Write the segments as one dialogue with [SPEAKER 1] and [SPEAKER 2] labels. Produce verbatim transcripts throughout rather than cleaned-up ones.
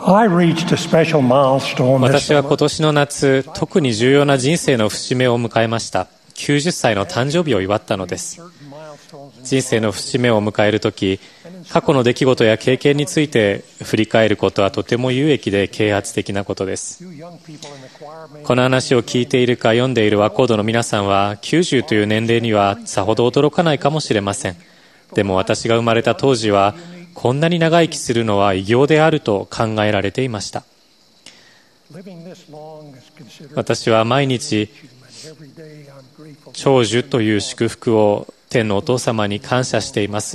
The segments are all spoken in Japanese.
[SPEAKER 1] I reached a special milestone this
[SPEAKER 2] 私は
[SPEAKER 1] summer.
[SPEAKER 2] 今年の夏、特に重要な人生の節目を迎えました。きゅうじゅっさいの誕生日を祝ったのです。人生の節目を迎えるとき、過去の出来事や経験について振り返ることはとても有益で啓発的なことです。この話を聞いているか読んでいる和コードの皆さんはきゅうじゅうという年齢にはさほど驚かないかもしれません。でも私が生まれた当時はこんなに長生きするのは偉業であると考えられていました。私は毎日長寿という祝福を天のお父様に感謝しています。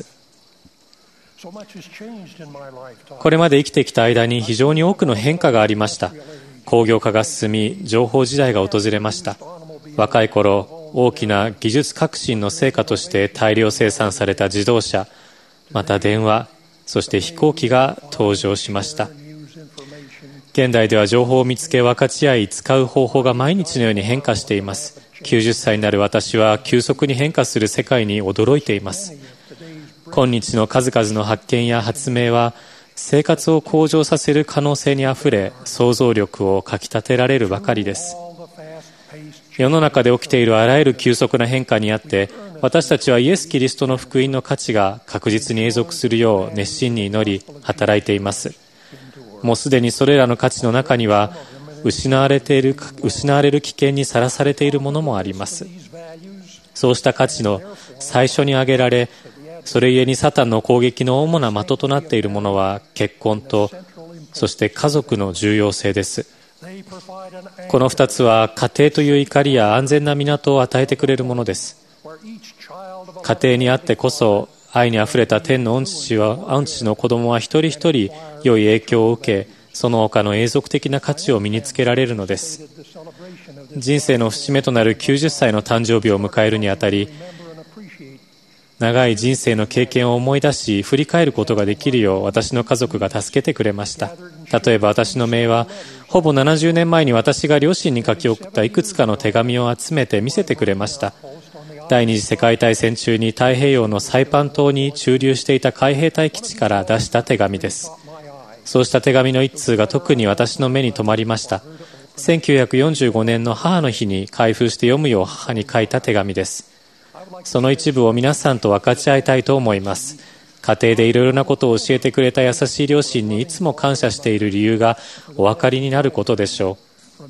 [SPEAKER 2] これまで生きてきた間に非常に多くの変化がありました。工業化が進み、情報時代が訪れました。若い頃、大きな技術革新の成果として大量生産された自動車、また電話、そして飛行機が登場しました。現代では情報を見つけ分かち合い使う方法が毎日のように変化しています。きゅうじゅっさいになる私は急速に変化する世界に驚いています。今日の数々の発見や発明は生活を向上させる可能性にあふれ、想像力をかきたてられるばかりです。世の中で起きているあらゆる急速な変化にあって、私たちはイエス・キリストの福音の価値が確実に永続するよう熱心に祈り働いています。もうすでにそれらの価値の中には失われている、失われる危険にさらされているものもあります。そうした価値の最初に挙げられ、それゆえにサタンの攻撃の主な的となっているものは結婚と、そして家族の重要性です。この二つは家庭という怒りや安全な港を与えてくれるものです。家庭にあってこそ愛にあふれた天の御父は、御父の子供は一人一人良い影響を受け、その他の永続的な価値を身につけられるのです。人生の節目となるきゅうじゅっさいの誕生日を迎えるにあたり、長い人生の経験を思い出し振り返ることができるよう私の家族が助けてくれました。例えば私の姪はほぼななじゅうねんまえに私が両親に書き送ったいくつかの手紙を集めて見せてくれました。第二次世界大戦中に太平洋のサイパン島に駐留していた海兵隊基地から出した手紙です。そうした手紙の一通が特に私の目に留まりました。せんきゅうひゃくよんじゅうごねんの母の日に開封して読むよう母に書いた手紙です。その一部を皆さんと分かち合いたいと思います。家庭でいろいろなことを教えてくれた優しい両親にいつも感謝している理由がお分かりになることでしょう。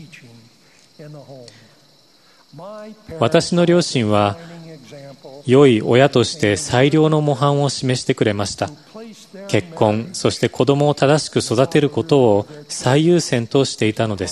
[SPEAKER 2] 私の両親は良い親として最良の模範を示してくれました。結婚、そして子供を正しく育てることを最優先としていたのです。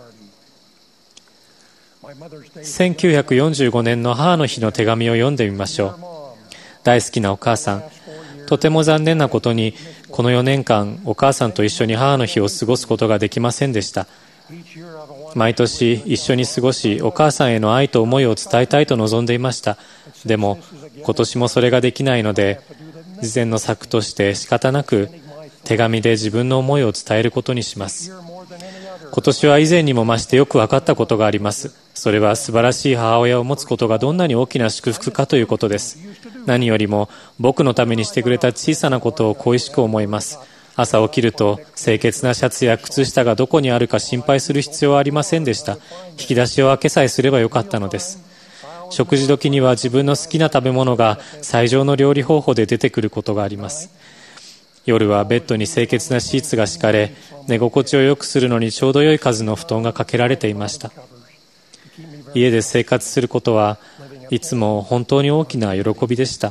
[SPEAKER 2] せんきゅうひゃくよんじゅうごねんの母の日の手紙を読んでみましょう。大好きなお母さん、とても残念なことにこのよねんかんお母さんと一緒に母の日を過ごすことができませんでした。毎年一緒に過ごし、お母さんへの愛と思いを伝えたいと望んでいました。でも今年もそれができないので、事前の策として仕方なく手紙で自分の思いを伝えることにします。今年は以前にも増してよく分かったことがあります。それは素晴らしい母親を持つことがどんなに大きな祝福かということです。何よりも僕のためにしてくれた小さなことを恋しく思います。朝起きると清潔なシャツや靴下がどこにあるか心配する必要はありませんでした。引き出しを開けさえすればよかったのです。食事時には自分の好きな食べ物が最上の料理方法で出てくることがあります。夜はベッドに清潔なシーツが敷かれ、寝心地を良くするのにちょうど良い数の布団がかけられていました。家で生活することはいつも本当に大きな喜びでした。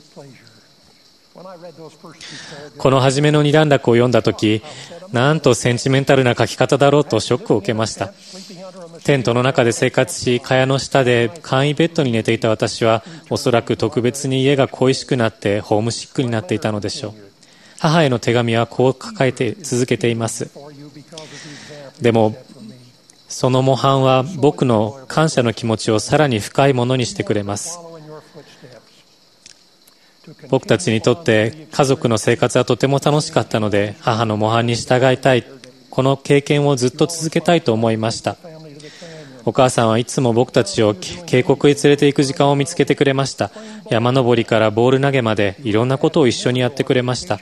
[SPEAKER 2] この初めの二段落を読んだとき、なんとセンチメンタルな書き方だろうとショックを受けました。テントの中で生活し、蚊帳の下で簡易ベッドに寝ていた私は、おそらく特別に家が恋しくなってホームシックになっていたのでしょう。母への手紙はこう書かれて続けています。でもその模範は僕の感謝の気持ちをさらに深いものにしてくれます。僕たちにとって家族の生活はとても楽しかったので、母の模範に従いたい、この経験をずっと続けたいと思いました。お母さんはいつも僕たちを渓谷へ連れて行く時間を見つけてくれました。山登りからボール投げまでいろんなことを一緒にやってくれました。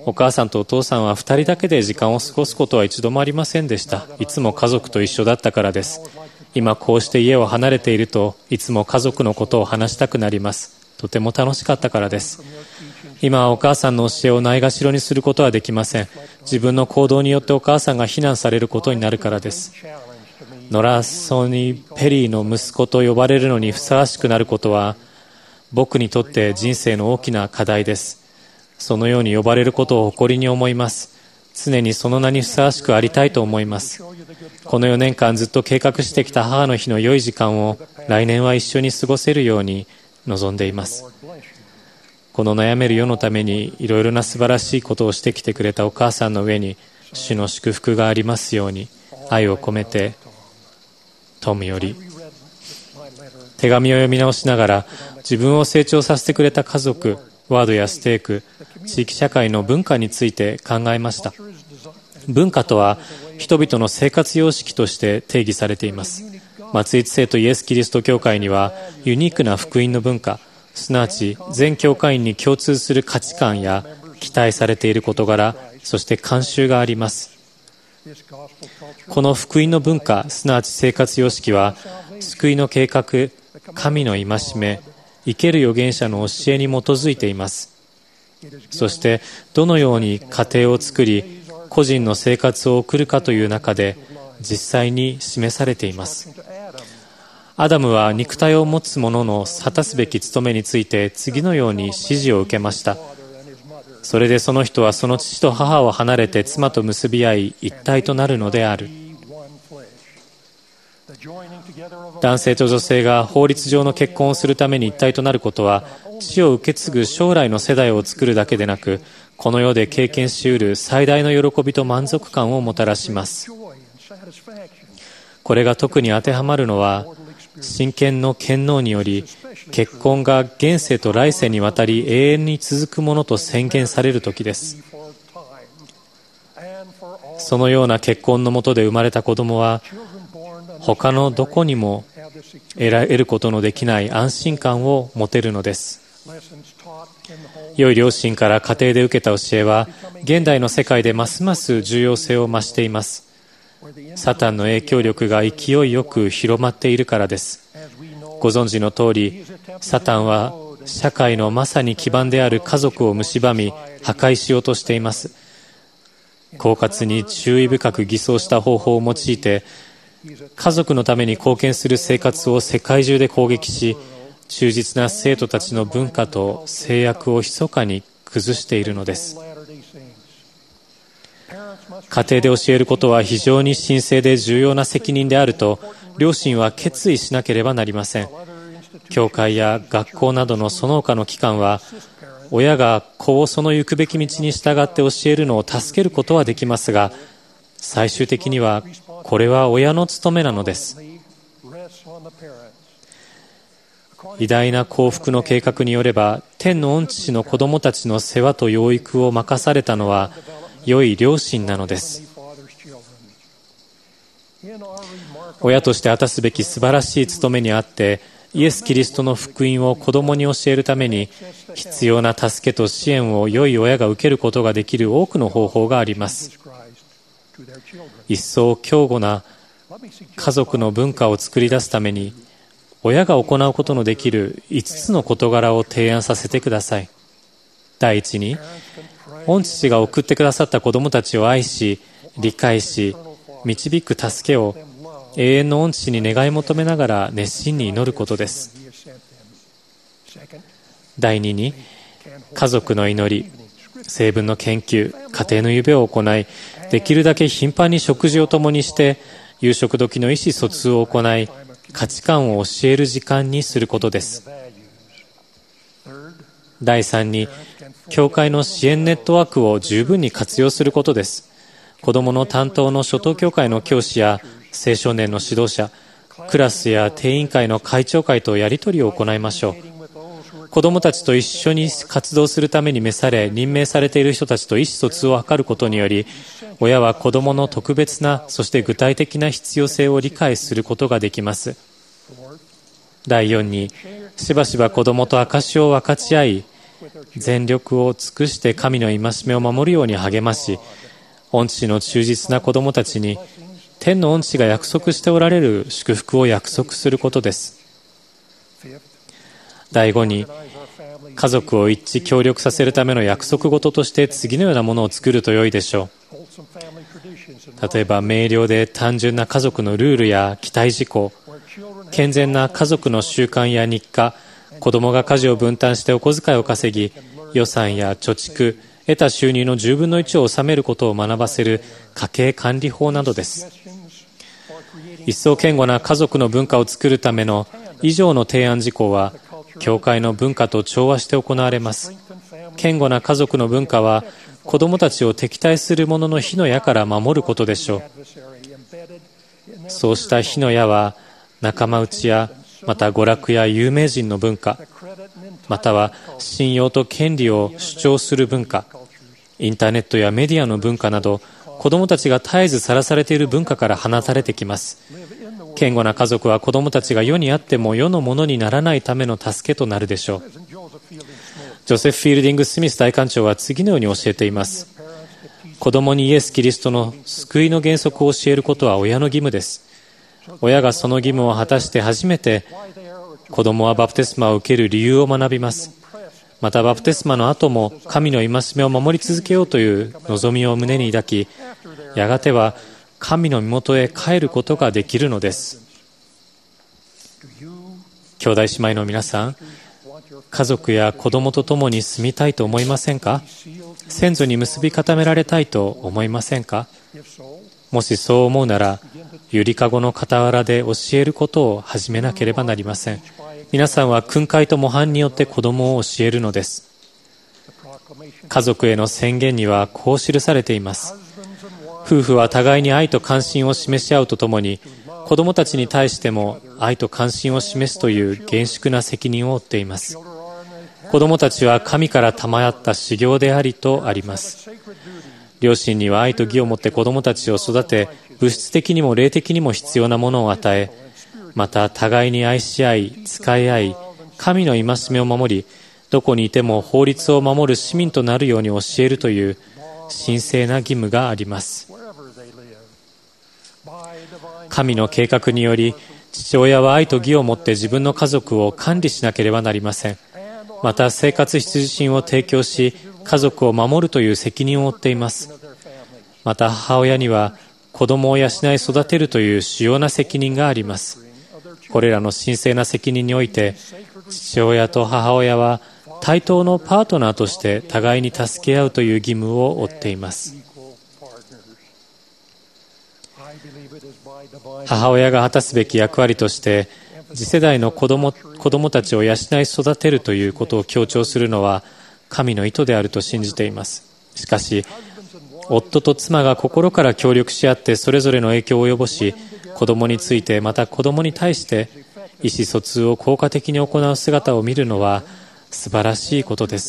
[SPEAKER 2] お母さんとお父さんは二人だけで時間を過ごすことは一度もありませんでした。いつも家族と一緒だったからです。今こうして家を離れていると、いつも家族のことを話したくなります。とても楽しかったからです。今はお母さんの教えをないがしろにすることはできません。自分の行動によってお母さんが非難されることになるからです。ノラ・ソニー・ペリーの息子と呼ばれるのにふさわしくなることは、僕にとって人生の大きな課題です。そのように呼ばれることを誇りに思います。常にその名にふさわしくありたいと思います。このよねんかんずっと計画してきた母の日の良い時間を来年は一緒に過ごせるように望んでいます。この悩める世のためにいろいろな素晴らしいことをしてきてくれたお母さんの上に主の祝福がありますように、愛を込めてトムより。手紙を読み直しながら、自分を成長させてくれた家族、ワードやステーク、地域社会の文化について考えました。文化とは人々の生活様式として定義されています。松井聖とイエス・キリスト教会にはユニークな福音の文化、すなわち全教会員に共通する価値観や期待されている事柄、そして慣習があります。この福音の文化、すなわち生活様式は救いの計画、神の戒め、生ける預言者の教えに基づいています。そしてどのように家庭を作り個人の生活を送るかという中で実際に示されています。アダムは肉体を持つ者の果たすべき務めについて次のように指示を受けました。それでその人はその父と母を離れて妻と結び合い一体となるのである。男性と女性が法律上の結婚をするために一体となることは、血を受け継ぐ将来の世代を作るだけでなく、この世で経験しうる最大の喜びと満足感をもたらします。これが特に当てはまるのは、神権の権能により結婚が現世と来世にわたり永遠に続くものと宣言される時です。そのような結婚のもとで生まれた子供は他のどこにも得ることのできない安心感を持てるのです。良い両親から家庭で受けた教えは現代の世界でますます重要性を増しています。サタンの影響力が勢いよく広まっているからです。ご存知の通り、サタンは社会のまさに基盤である家族を蝕み破壊しようとしています。狡猾に注意深く偽装した方法を用いて家族のために貢献する生活を世界中で攻撃し、忠実な生徒たちの文化と制約を密かに崩しているのです。家庭で教えることは非常に神聖で重要な責任であると両親は決意しなければなりません。教会や学校などのその他の機関は親が子をその行くべき道に従って教えるのを助けることはできますが、最終的にはこれは親の務めなのです。偉大な幸福の計画によれば、天の御父の子供たちの世話と養育を任されたのは良い両親なのです。親として果たすべき素晴らしい務めにあって、イエス・キリストの福音を子供に教えるために必要な助けと支援を良い親が受けることができる多くの方法があります。一層強固な家族の文化を作り出すために親が行うことのできるいつつの事柄を提案させてください。第一に、御父が送ってくださった子供たちを愛し理解し導く助けを永遠の御父に願い求めながら熱心に祈ることです。第二に、家族の祈り、聖文の研究、家庭の夢を行い、できるだけ頻繁に食事を共にして夕食時の意思疎通を行い、価値観を教える時間にすることです。第三に、教会の支援ネットワークを十分に活用することです。子どもの担当の初等教会の教師や青少年の指導者、クラスや定員会の会長会とやり取りを行いましょう。子どもたちと一緒に活動するために召され任命されている人たちと意思疎通を図ることにより、親は子どもの特別なそして具体的な必要性を理解することができます。だいよんに、しばしば子どもと証を分かち合い、 全力を尽くして神の戒めを守るように励まし、御父の忠実な子供たちに天の御父が約束しておられる祝福を約束することです。第五に、家族を一致協力させるための約束事として次のようなものを作ると良いでしょう。例えば明瞭で単純な家族のルールや期待事項、健全な家族の習慣や日課、子供が家事を分担してお小遣いを稼ぎ、予算や貯蓄、得た収入のじゅうぶんのいちを納めることを学ばせる家計管理法などです。一層堅固な家族の文化を作るための以上の提案事項は、教会の文化と調和して行われます。堅固な家族の文化は、子供たちを敵対する者の火の矢から守ることでしょう。そうした火の矢は、仲間内や、また娯楽や有名人の文化、または信用と権利を主張する文化、インターネットやメディアの文化など、子供たちが絶えずさらされている文化から放たれてきます。堅固な家族は子供たちが世にあっても世のものにならないための助けとなるでしょう。ジョセフ・フィールディング・スミス大官長は次のように教えています。子供にイエス・キリストの救いの原則を教えることは親の義務です。親がその義務を果たして初めて子供はバプテスマを受ける理由を学びます。またバプテスマの後も神の戒めを守り続けようという望みを胸に抱き、やがては神の身元へ帰ることができるのです。兄弟姉妹の皆さん、家族や子供と共に住みたいと思いませんか？先祖に結び固められたいと思いませんか？もしそう思うなら、ゆりかごの傍らで教えることを始めなければなりません。皆さんは訓戒と模範によって子供を教えるのです。家族への宣言にはこう記されています。夫婦は互いに愛と関心を示し合うとともに、子供たちに対しても愛と関心を示すという厳粛な責任を負っています。子供たちは神から賜った修行でありとあります。両親には愛と義を持って子供たちを育て、物質的にも霊的にも必要なものを与え、また互いに愛し合い、使い合い、神の戒めを守り、どこにいても法律を守る市民となるように教えるという神聖な義務があります。神の計画により、父親は愛と義を持って自分の家族を管理しなければなりません。また生活必需品を提供し、家族を守るという責任を負っています。また母親には子供を養い育てるという主要な責任があります。これらの神聖な責任において、父親と母親は対等のパートナーとして互いに助け合うという義務を負っています。母親が果たすべき役割として、次世代の子供、子供たちを養い育てるということを強調するのは神の意図であると信じています。しかし、夫と妻が心から協力し合ってそれぞれの影響を及ぼし、子供についてまた子供に対して意思疎通を効果的に行う姿を見るのは素晴らしいことです。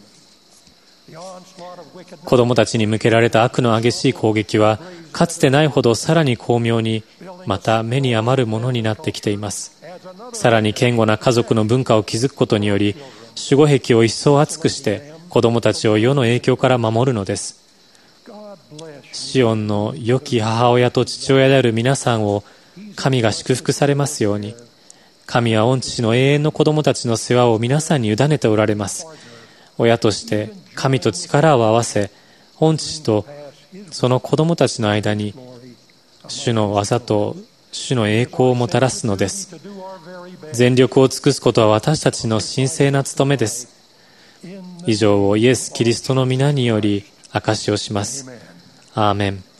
[SPEAKER 2] 子供たちに向けられた悪の激しい攻撃は、かつてないほどさらに巧妙に、また目に余るものになってきています。さらに堅固な家族の文化を築くことにより、守護壁を一層厚くして子供たちを世の影響から守るのです。シオンの良き母親と父親である皆さんを神が祝福されますように。神は御父の永遠の子供たちの世話を皆さんに委ねておられます。親として神と力を合わせ、御父とその子供たちの間に主の技と主の栄光をもたらすのです。全力を尽くすことは私たちの神聖な務めです。以上をイエス・キリストの皆により証しをします。アーメン。